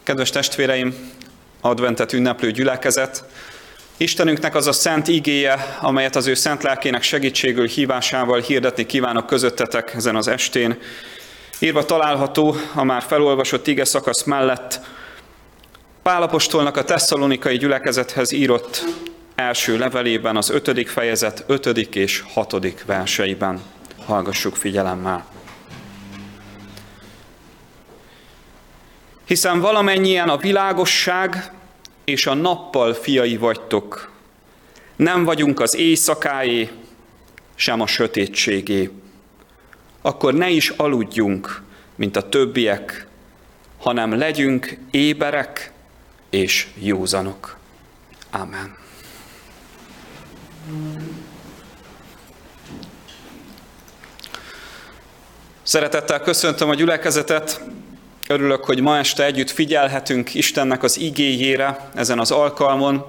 Kedves testvéreim, adventet ünneplő gyülekezet, Istenünknek az a szent igéje, amelyet az ő szent lelkének segítségül hívásával hirdetni kívánok közöttetek ezen az estén. Írva található a már felolvasott ige szakasz mellett Pál apostolnak a tesszalonikai gyülekezethez írott első levelében, az 5. fejezet 5. és 6. verseiben. Hallgassuk figyelemmel. Hiszen valamennyien a világosság és a nappal fiai vagytok. Nem vagyunk az éjszakáé, sem a sötétségé. Akkor ne is aludjunk, mint a többiek, hanem legyünk éberek és józanok. Ámen. Szeretettel köszöntöm a gyülekezetet. Örülök, hogy ma este együtt figyelhetünk Istennek az igéjére ezen az alkalmon.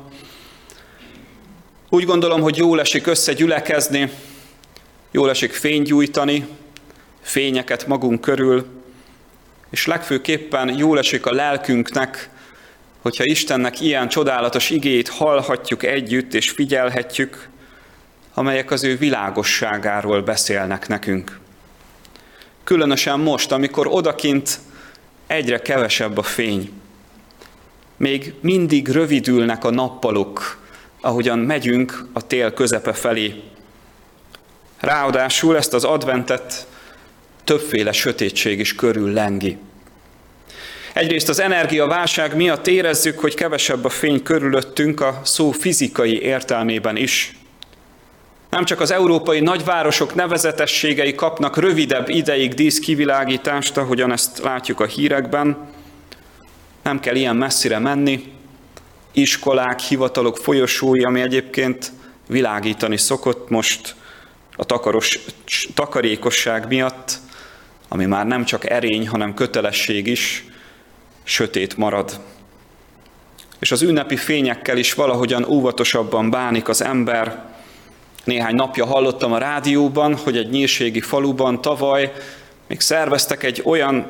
Úgy gondolom, hogy jól esik összegyülekezni, jól esik fénygyújtani, fényeket magunk körül, és legfőképpen jól esik a lelkünknek, hogyha Istennek ilyen csodálatos igéjét hallhatjuk együtt és figyelhetjük, amelyek az ő világosságáról beszélnek nekünk. Különösen most, amikor odakint egyre kevesebb a fény. Még mindig rövidülnek a nappalok, ahogyan megyünk a tél közepe felé. Ráadásul ezt az adventet többféle sötétség is körül lengi. Egyrészt az energiaválság miatt érezzük, hogy kevesebb a fény körülöttünk a szó fizikai értelmében is. Nem csak az európai nagyvárosok nevezetességei kapnak rövidebb ideig díszkivilágítást, ahogyan ezt látjuk a hírekben. Nem kell ilyen messzire menni. Iskolák, hivatalok folyosói, ami egyébként világítani szokott, most a takarékosság miatt, ami már nem csak erény, hanem kötelesség is, sötét marad. És az ünnepi fényekkel is valahogyan óvatosabban bánik az ember. Néhány napja hallottam a rádióban, hogy egy nyírségi faluban tavaly még szerveztek egy olyan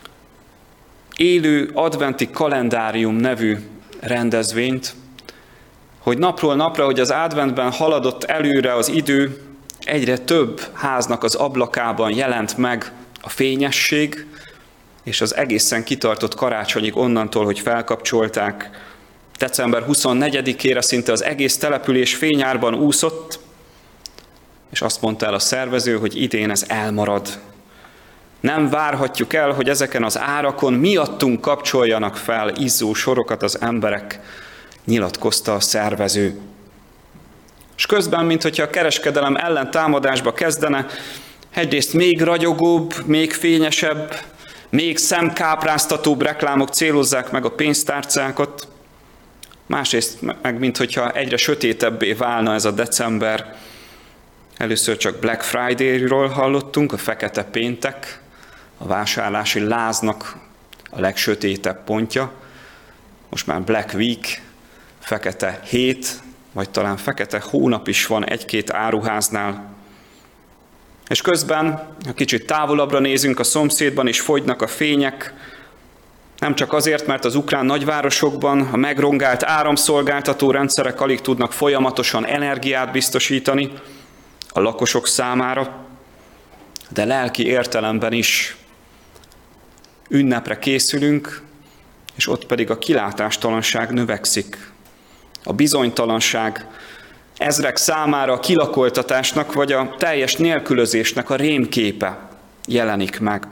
élő adventi kalendárium nevű rendezvényt, hogy napról napra, hogy az adventben haladott előre az idő, egyre több háznak az ablakában jelent meg a fényesség, és az egészen kitartott karácsonyig onnantól, hogy felkapcsolták. December 24-ére szinte az egész település fényárban úszott, és azt mondta el a szervező, hogy idén ez elmarad. Nem várhatjuk el, hogy ezeken az árakon miattunk kapcsoljanak fel izzó sorokat az emberek, nyilatkozta a szervező. És közben, minthogyha a kereskedelem ellen támadásba kezdene, egyrészt még ragyogóbb, még fényesebb, még szemkápráztatóbb reklámok célozzák meg a pénztárcákat, másrészt meg, minthogyha egyre sötétebbé válna ez a december. Először csak Black Friday-ről hallottunk, a fekete péntek, a vásárlási láznak a legsötétebb pontja. Most már Black Week, fekete hét, vagy talán fekete hónap is van egy-két áruháznál. És közben, ha kicsit távolabbra nézünk, a szomszédban is fogynak a fények, nem csak azért, mert az ukrán nagyvárosokban a megrongált áramszolgáltató rendszerek alig tudnak folyamatosan energiát biztosítani a lakosok számára, de lelki értelemben is ünnepre készülünk, és ott pedig a kilátástalanság növekszik. A bizonytalanság ezrek számára a kilakoltatásnak vagy a teljes nélkülözésnek a rémképe jelenik meg.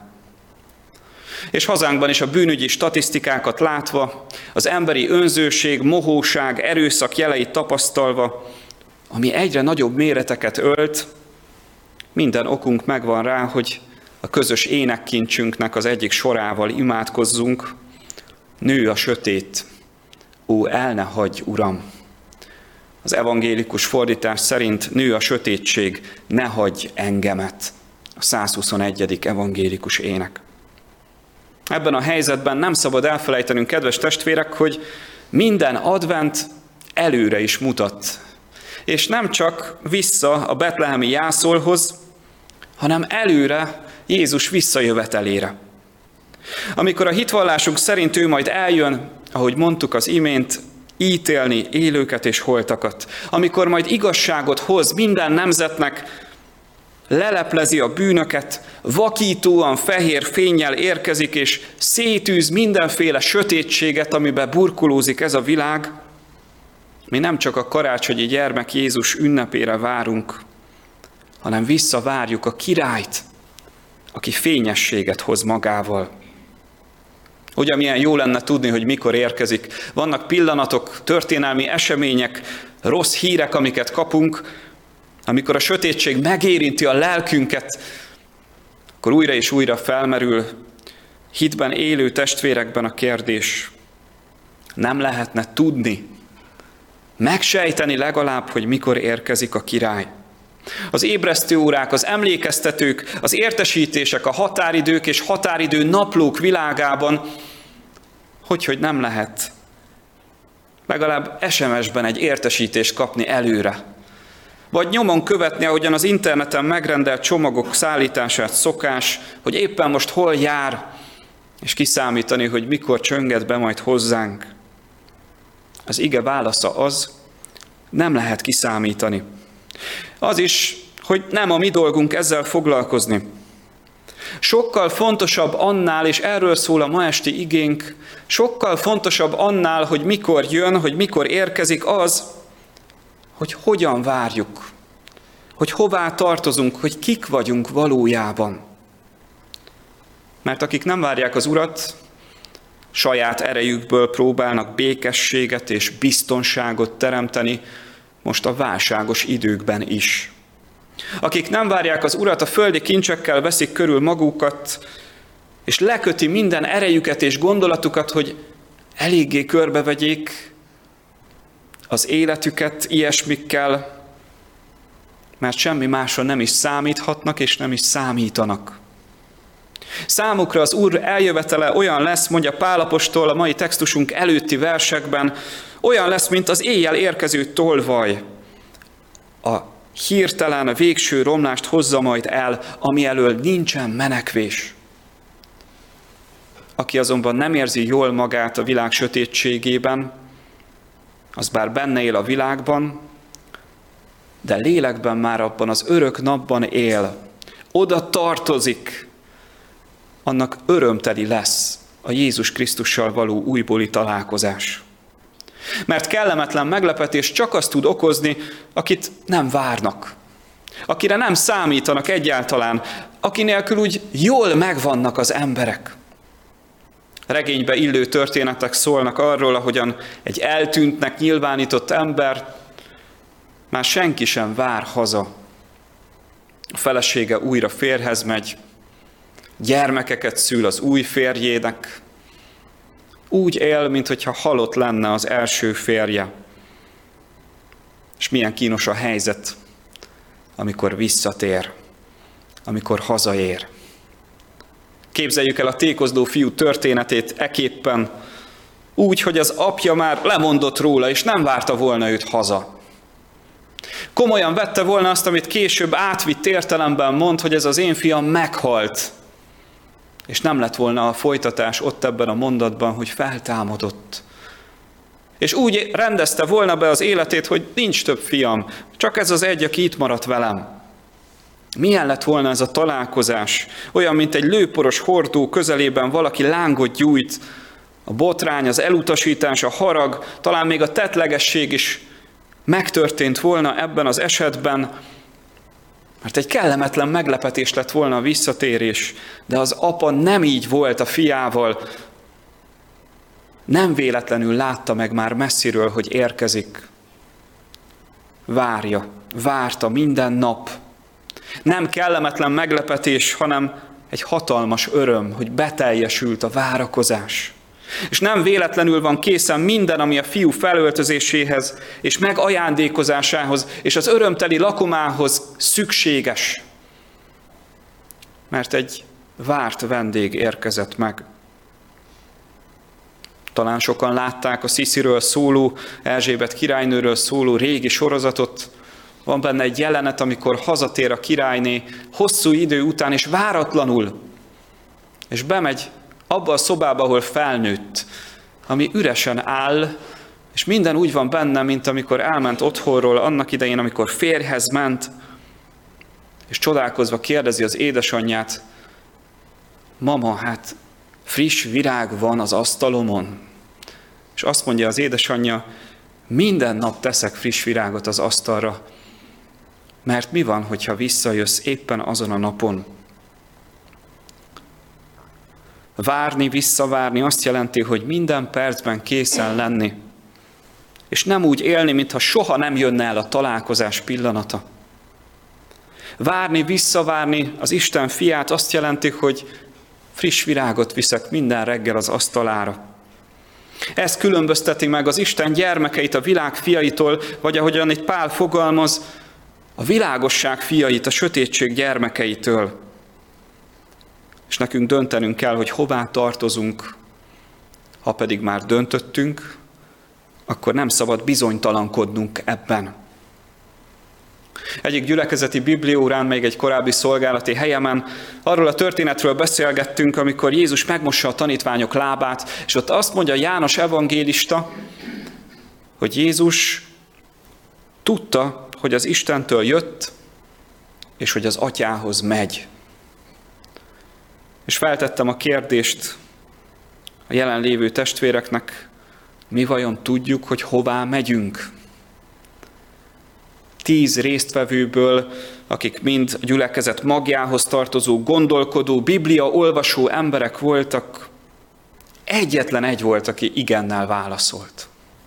És hazánkban is a bűnügyi statisztikákat látva, az emberi önzőség, mohóság, erőszak jeleit tapasztalva, ami egyre nagyobb méreteket ölt, minden okunk megvan rá, hogy a közös énekkincsünknek az egyik sorával imádkozzunk. Nő a sötét, ó, el ne hagyj, Uram! Az evangélikus fordítás szerint nő a sötétség, ne hagyj engemet. A 121. evangélikus ének. Ebben a helyzetben nem szabad elfelejtenünk, kedves testvérek, hogy minden advent előre is mutat. És nem csak vissza a betlehemi jászolhoz, hanem előre Jézus visszajövetelére. Amikor a hitvallásunk szerint ő majd eljön, ahogy mondtuk az imént, ítélni élőket és holtakat. Amikor majd igazságot hoz minden nemzetnek, leleplezi a bűnöket, vakítóan fehér fénnyel érkezik, és szétűz mindenféle sötétséget, amiben burkolózik ez a világ, mi nem csak a karácsonyi gyermek Jézus ünnepére várunk, hanem visszavárjuk a királyt, aki fényességet hoz magával. Ugye milyen jó lenne tudni, hogy mikor érkezik. Vannak pillanatok, történelmi események, rossz hírek, amiket kapunk, amikor a sötétség megérinti a lelkünket, akkor újra és újra felmerül hitben élő testvérekben a kérdés. Nem lehetne tudni, megsejteni legalább, hogy mikor érkezik a király. Az ébresztő órák, az emlékeztetők, az értesítések, a határidők és határidő naplók világában, hogy nem lehet legalább SMS-ben egy értesítést kapni előre. Vagy nyomon követni, ahogyan az interneten megrendelt csomagok szállítását szokás, hogy éppen most hol jár, és kiszámítani, hogy mikor csönget be majd hozzánk. Az ige válasza az, nem lehet kiszámítani. Az is, hogy nem a mi dolgunk ezzel foglalkozni. Sokkal fontosabb annál, és erről szól a ma esti igénk, sokkal fontosabb annál, hogy mikor jön, hogy mikor érkezik az, hogy hogyan várjuk, hogy hová tartozunk, hogy kik vagyunk valójában. Mert akik nem várják az Urat, saját erejükből próbálnak békességet és biztonságot teremteni, most a válságos időkben is. Akik nem várják az Urat, a földi kincsekkel veszik körül magukat, és leköti minden erejüket és gondolatukat, hogy eléggé körbevegyék az életüket ilyesmikkel, mert semmi másra nem is számíthatnak, és nem is számítanak. Számukra az Úr eljövetele olyan lesz, mondja Pál apostol a mai textusunk előtti versekben, olyan lesz, mint az éjjel érkező tolvaj. A hirtelen végső romlást hozza majd el, ami elől nincsen menekvés. Aki azonban nem érzi jól magát a világ sötétségében, az bár benne él a világban, de lélekben már abban az örök napban él. Oda tartozik, annak örömteli lesz a Jézus Krisztussal való újbóli találkozás. Mert kellemetlen meglepetés csak azt tud okozni, akit nem várnak, akire nem számítanak egyáltalán, aki nélkül úgy jól megvannak az emberek. Regénybe illő történetek szólnak arról, ahogyan egy eltűntnek nyilvánított ember már senki sem vár haza. A felesége újra férjhez megy, gyermekeket szül az új férjének, úgy él, mintha halott lenne az első férje. És milyen kínos a helyzet, amikor visszatér, amikor hazaér. Képzeljük el a tékozló fiú történetét eképpen, úgy, hogy az apja már lemondott róla, és nem várta volna őt haza. Komolyan vette volna azt, amit később átvitt értelemben mond, hogy ez az én fiam meghalt. És nem lett volna a folytatás ott ebben a mondatban, hogy feltámadott. És úgy rendezte volna be az életét, hogy nincs több fiam, csak ez az egy, aki itt maradt velem. Milyen lett volna ez a találkozás? Olyan, mint egy lőporos hordó közelében valaki lángot gyújt, a botrány, az elutasítás, a harag, talán még a tettlegesség is megtörtént volna ebben az esetben, mert egy kellemetlen meglepetés lett volna a visszatérés, de az apa nem így volt a fiával. Nem véletlenül látta meg már messziről, hogy érkezik. Várta minden nap. Nem kellemetlen meglepetés, hanem egy hatalmas öröm, hogy beteljesült a várakozás. És nem véletlenül van készen minden, ami a fiú felöltözéséhez és megajándékozásához és az örömteli lakomához szükséges. Mert egy várt vendég érkezett meg. Talán sokan látták a Szisziről szóló, Erzsébet királynőről szóló régi sorozatot. Van benne egy jelenet, amikor hazatér a királyné hosszú idő után és váratlanul, és bemegy abba a szobába, ahol felnőtt, ami üresen áll, és minden úgy van benne, mint amikor elment otthonról annak idején, amikor férjhez ment, és csodálkozva kérdezi az édesanyját, mama, hát friss virág van az asztalomon. És azt mondja az édesanyja, minden nap teszek friss virágot az asztalra, mert mi van, hogyha visszajössz éppen azon a napon? Várni, visszavárni azt jelenti, hogy minden percben készen lenni, és nem úgy élni, mintha soha nem jönne el a találkozás pillanata. Várni, visszavárni az Isten fiát azt jelenti, hogy friss virágot viszek minden reggel az asztalára. Ez különbözteti meg az Isten gyermekeit a világ fiaitól, vagy ahogyan itt Pál fogalmaz, a világosság fiait a sötétség gyermekeitől. És nekünk döntenünk kell, hogy hová tartozunk. Ha pedig már döntöttünk, akkor nem szabad bizonytalankodnunk ebben. Egyik gyülekezeti bibliaórán, még egy korábbi szolgálati helyemen arról a történetről beszélgettünk, amikor Jézus megmossa a tanítványok lábát, és ott azt mondja János evangélista, hogy Jézus tudta, hogy az Istentől jött, és hogy az Atyához megy. És feltettem a kérdést a jelenlévő testvéreknek, mi vajon tudjuk, hogy hová megyünk? 10 résztvevőből, akik mind a gyülekezet magjához tartozó, gondolkodó, Biblia olvasó emberek voltak, egyetlen egy volt, aki igennel válaszolt.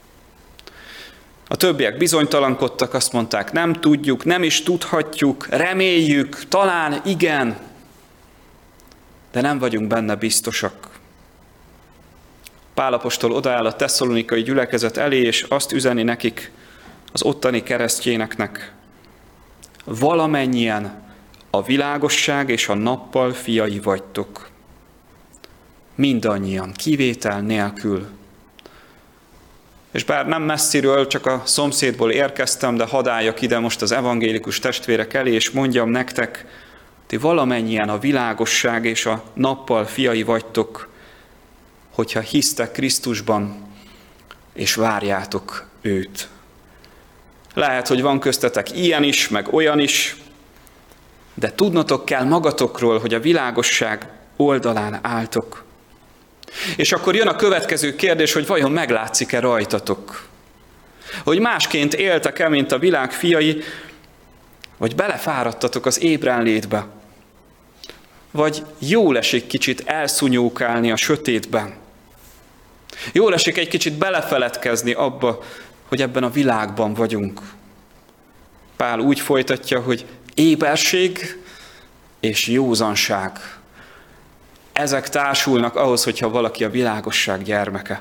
A többiek bizonytalankodtak, azt mondták, nem tudjuk, nem is tudhatjuk, reméljük, talán igen, de nem vagyunk benne biztosak. Pál apostol odaáll a tesszalonikai gyülekezet elé, és azt üzeni nekik, az ottani keresztjéneknek, valamennyien a világosság és a nappal fiai vagytok. Mindannyian, kivétel nélkül. És bár nem messziről, csak a szomszédból érkeztem, de hadd álljak ide most az evangélikus testvérek elé, és mondjam nektek, ti valamennyien a világosság és a nappal fiai vagytok, hogyha hisztek Krisztusban, és várjátok őt. Lehet, hogy van köztetek ilyen is, meg olyan is, de tudnotok kell magatokról, hogy a világosság oldalán álltok. És akkor jön a következő kérdés, hogy vajon meglátszik-e rajtatok? Hogy másként éltek-e, mint a világ fiai, vagy belefáradtatok az ébrenlétbe? Vagy jól esik kicsit elszúnyókálni a sötétben? Jól esik egy kicsit belefeledkezni abba, hogy ebben a világban vagyunk. Pál úgy folytatja, hogy éberség és józanság. Ezek társulnak ahhoz, hogyha valaki a világosság gyermeke.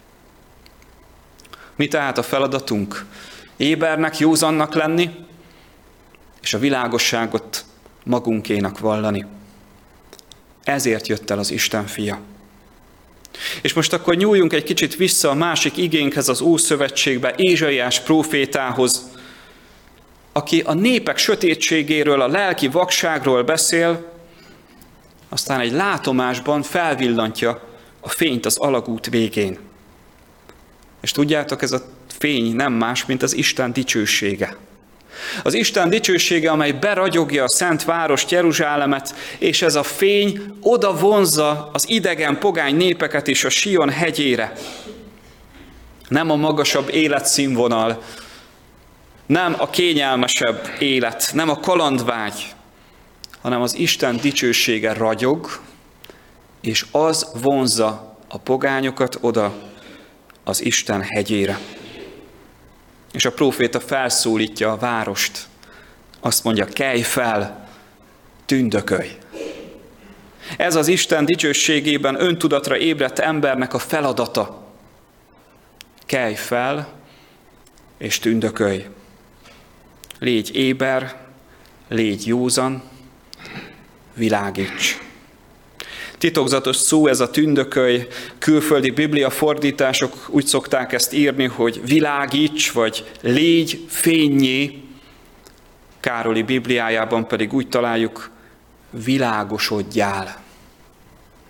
Mi tehát a feladatunk? Ébernek, józannak lenni, és a világosságot magunkénak vallani. Ezért jött el az Isten fia. És most akkor nyúljunk egy kicsit vissza a másik igénkhez, az Ószövetségbe, Ézsaiás prófétához, aki a népek sötétségéről, a lelki vakságról beszél, aztán egy látomásban felvillantja a fényt az alagút végén. És tudjátok, ez a fény nem más, mint az Isten dicsősége. Az Isten dicsősége, amely beragyogja a szent várost, Jeruzsálemet, és ez a fény oda vonzza az idegen pogány népeket is a Sion hegyére. Nem a magasabb életszínvonal, nem a kényelmesebb élet, nem a kalandvágy, hanem az Isten dicsősége ragyog, és az vonzza a pogányokat oda az Isten hegyére. És a próféta felszólítja a várost. Azt mondja, kelj fel, tündökölj. Ez az Isten dicsőségében öntudatra ébredt embernek a feladata. Kelj fel, és tündökölj. Légy éber, légy józan, világíts. Titokzatos szó ez a tündökölj, külföldi bibliafordítások úgy szokták ezt írni, hogy világíts, vagy légy fénnyé. Károli Bibliájában pedig úgy találjuk, világosodjál.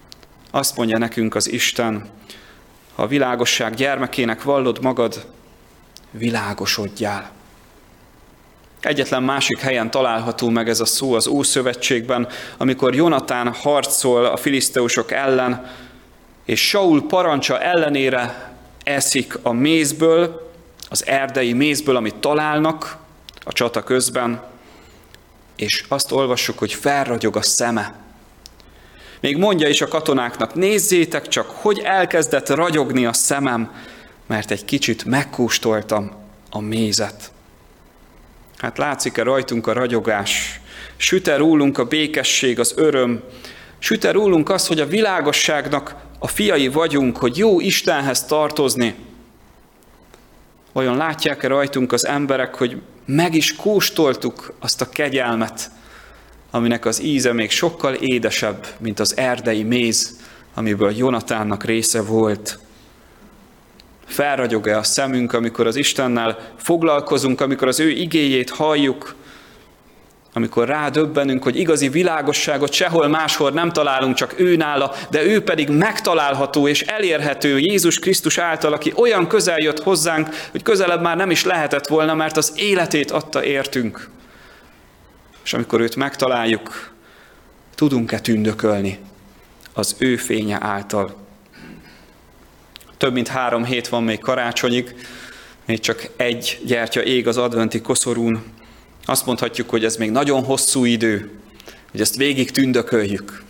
Azt mondja nekünk az Isten, ha a világosság gyermekének vallod magad, világosodjál. Egyetlen másik helyen található meg ez a szó az Ószövetségben, amikor Jonatán harcol a filiszteusok ellen, és Saul parancsa ellenére eszik a mézből, az erdei mézből, amit találnak a csata közben, és azt olvassuk, hogy felragyog a szeme. Még mondja is a katonáknak, nézzétek csak, hogy elkezdett ragyogni a szemem, mert egy kicsit megkóstoltam a mézet. Hát látszik-e rajtunk a ragyogás? Süt-e rólunk a békesség, az öröm? Süt-e rólunk az, hogy a világosságnak a fiai vagyunk, hogy jó Istenhez tartozni? Vajon látják-e rajtunk az emberek, hogy meg is kóstoltuk azt a kegyelmet, aminek az íze még sokkal édesebb, mint az erdei méz, amiből Jonatánnak része volt? Felragyog-e a szemünk, amikor az Istennel foglalkozunk, amikor az ő igéjét halljuk, amikor rádöbbenünk, hogy igazi világosságot sehol máshol nem találunk, csak ő nála, de ő pedig megtalálható és elérhető Jézus Krisztus által, aki olyan közel jött hozzánk, hogy közelebb már nem is lehetett volna, mert az életét adta értünk. És amikor őt megtaláljuk, tudunk-e tündökölni az ő fénye által? Több mint 3 hét van még karácsonyig, még csak egy gyertya ég az adventi koszorún. Azt mondhatjuk, hogy ez még nagyon hosszú idő, hogy ezt végig tündököljük.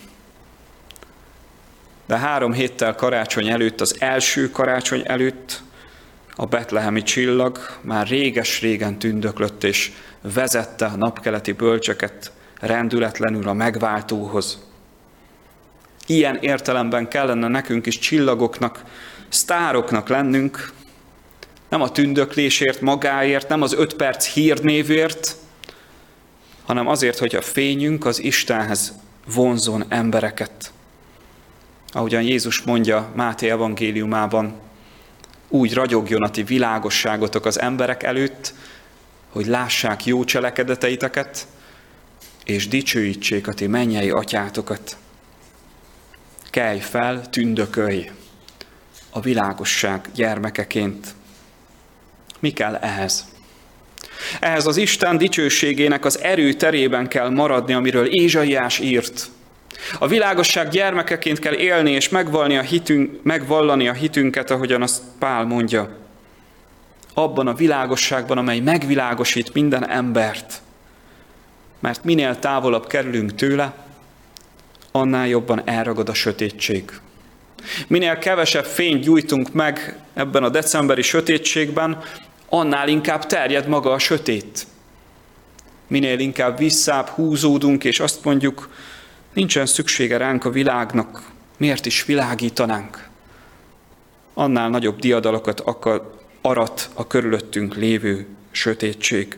De 3 héttel karácsony előtt, az első karácsony előtt a betlehemi csillag már réges-régen tündöklött, és vezette a napkeleti bölcseket rendületlenül a megváltóhoz. Ilyen értelemben kellene nekünk is csillagoknak, sztároknak lennünk, nem a tündöklésért, magáért, nem az 5 perc hírnévért, hanem azért, hogy a fényünk az Istenhez vonzon embereket. Ahogyan Jézus mondja Máté evangéliumában, úgy ragyogjon a ti világosságotok az emberek előtt, hogy lássák jó cselekedeteiteket, és dicsőítsék a ti mennyei atyátokat. Kelj fel, tündökölj a világosság gyermekeként. Mi kell ehhez? Ehhez az Isten dicsőségének az erő terében kell maradni, amiről Ézsaiás írt. A világosság gyermekeként kell élni és megvallani a hitünket, ahogyan azt Pál mondja. Abban a világosságban, amely megvilágosít minden embert. Mert minél távolabb kerülünk tőle, annál jobban elragad a sötétség. Minél kevesebb fényt gyújtunk meg ebben a decemberi sötétségben, annál inkább terjed maga a sötét. Minél inkább visszább húzódunk, és azt mondjuk, nincsen szüksége ránk a világnak, miért is világítanánk? Annál nagyobb diadalokat arat a körülöttünk lévő sötétség.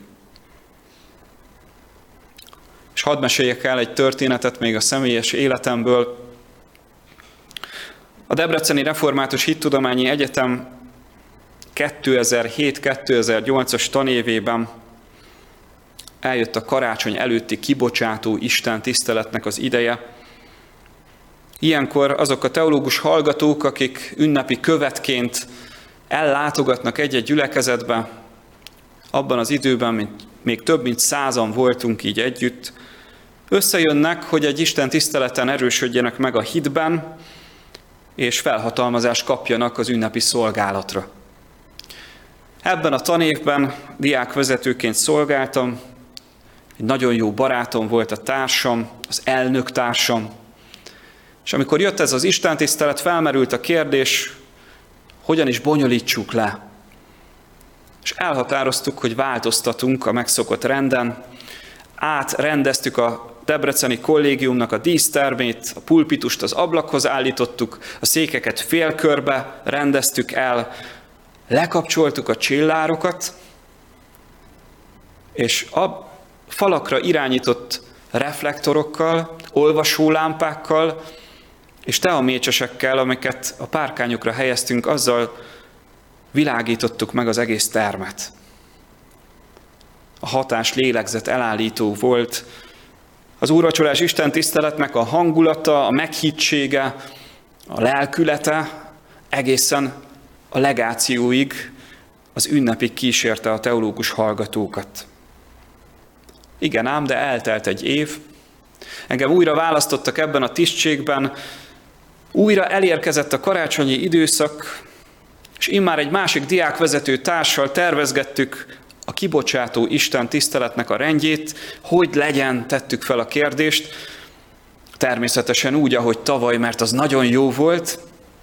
És hadd meséljek el egy történetet még a személyes életemből. A Debreceni Református Hittudományi Egyetem 2007-2008-as tanévében eljött a karácsony előtti kibocsátó Isten tiszteletnek az ideje. Ilyenkor azok a teológus hallgatók, akik ünnepi követként ellátogatnak egy-egy gyülekezetbe, abban az időben még több mint 100-an voltunk így együtt, összejönnek, hogy egy Isten tiszteleten erősödjenek meg a hitben, és felhatalmazást kapjanak az ünnepi szolgálatra. Ebben a tanévben diákvezetőként szolgáltam, egy nagyon jó barátom volt a társam, az elnök társam, és amikor jött ez az istentisztelet, felmerült a kérdés, hogyan is bonyolítsuk le. És elhatároztuk, hogy változtatunk a megszokott renden, átrendeztük a debreceni kollégiumnak a dísztermét, a pulpitust az ablakhoz állítottuk, a székeket félkörbe rendeztük el, lekapcsoltuk a csillárokat, és a falakra irányított reflektorokkal, olvasólámpákkal és teamécsesekkel, amiket a párkányokra helyeztünk, azzal világítottuk meg az egész termet. A hatás lélegzet elállító volt. Az úrvacsorás istentiszteletnek a hangulata, a meghittsége, a lelkülete egészen a legációig, az ünnepig kísérte a teológus hallgatókat. Igen ám, de eltelt egy év, engem újra választottak ebben a tisztségben, újra elérkezett a karácsonyi időszak, és immár egy másik diákvezető társal tervezgettük a kibocsátó Isten tiszteletnek a rendjét, hogy legyen, tettük fel a kérdést, természetesen úgy, ahogy tavaly, mert az nagyon jó volt,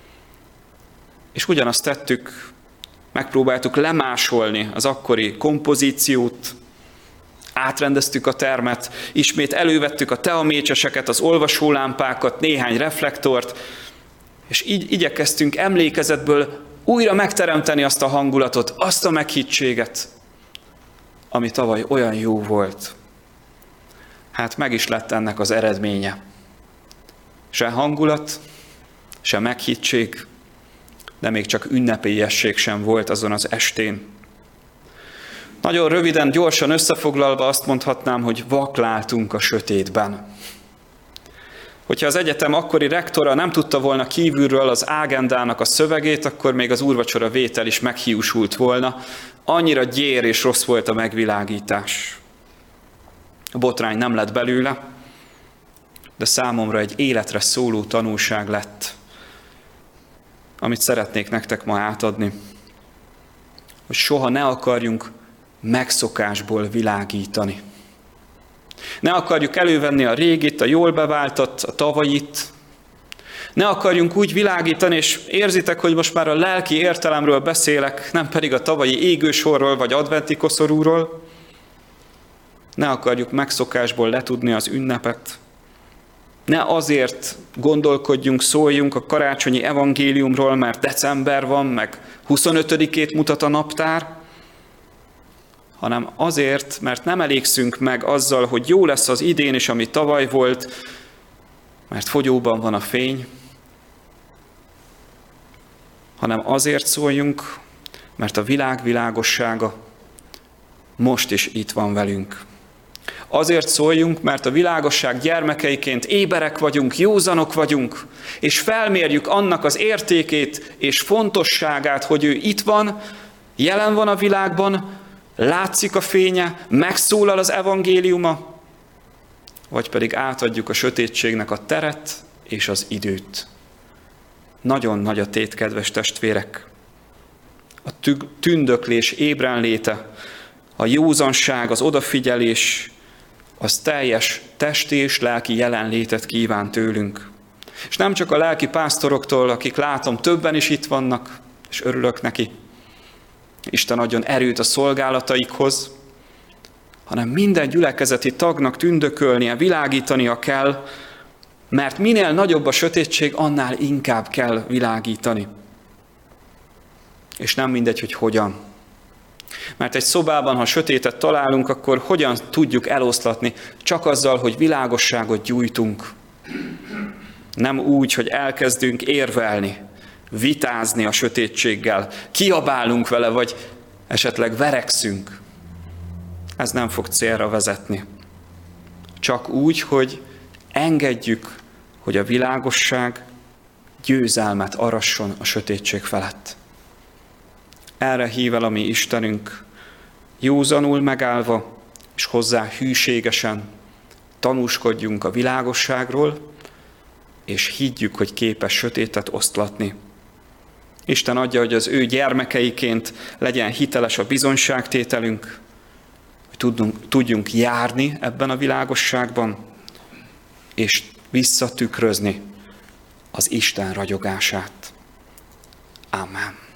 és ugyanazt tettük, megpróbáltuk lemásolni az akkori kompozíciót, átrendeztük a termet, ismét elővettük a teamécseseket, az olvasólámpákat, néhány reflektort, és így igyekeztünk emlékezetből újra megteremteni azt a hangulatot, azt a meghittséget, ami tavaly olyan jó volt. Hát meg is lett ennek az eredménye. Se hangulat, se meghittség, de még csak ünnepélyesség sem volt azon az estén. Nagyon röviden, gyorsan összefoglalva azt mondhatnám, hogy vakláltunk a sötétben. Hogyha az egyetem akkori rektora nem tudta volna kívülről az ágendának a szövegét, akkor még az úrvacsora vétel is meghiúsult volna. Annyira gyér és rossz volt a megvilágítás. A botrány nem lett belőle, de számomra egy életre szóló tanulság lett, amit szeretnék nektek ma átadni. Hogy soha ne akarjunk megszokásból világítani. Ne akarjuk elővenni a régit, a jól beváltat, a tavalyit. Ne akarjunk úgy világítani, és érzitek, hogy most már a lelki értelemről beszélek, nem pedig a tavalyi égősorról vagy adventi koszorúról. Ne akarjuk megszokásból letudni az ünnepet. Ne azért gondolkodjunk, szóljunk a karácsonyi evangéliumról, mert december van, meg 25-ét mutat a naptár, hanem azért, mert nem elégszünk meg azzal, hogy jó lesz az idén is, ami tavaly volt, mert fogyóban van a fény, hanem azért szóljunk, mert a világ világossága most is itt van velünk. Azért szóljunk, mert a világosság gyermekeiként éberek vagyunk, józanok vagyunk, és felmérjük annak az értékét és fontosságát, hogy ő itt van, jelen van a világban, látszik a fénye, megszólal az evangéliuma, vagy pedig átadjuk a sötétségnek a teret és az időt. Nagyon nagy a tét, kedves testvérek. A tündöklés ébrenléte, a józanság, az odafigyelés, az teljes testi és lelki jelenlétet kíván tőlünk. És nem csak a lelki pásztoroktól, akik látom többen is itt vannak, és örülök neki, Isten adjon erőt a szolgálataikhoz, hanem minden gyülekezeti tagnak tündökölnie, világítania kell, mert minél nagyobb a sötétség, annál inkább kell világítani. És nem mindegy, hogy hogyan. Mert egy szobában, ha sötétet találunk, akkor hogyan tudjuk eloszlatni? Csak azzal, hogy világosságot gyújtunk. Nem úgy, hogy elkezdünk érvelni, vitázni a sötétséggel, kiabálunk vele, vagy esetleg verekszünk. Ez nem fog célra vezetni. Csak úgy, hogy engedjük, hogy a világosság győzelmet arasson a sötétség felett. Erre hív el a mi Istenünk, józanul megállva, és hozzá hűségesen tanúskodjunk a világosságról, és higgyük, hogy képes sötétet oszlatni. Isten adja, hogy az ő gyermekeiként legyen hiteles a bizonyságtételünk, hogy tudjunk járni ebben a világosságban, és visszatükrözni az Isten ragyogását. Amen.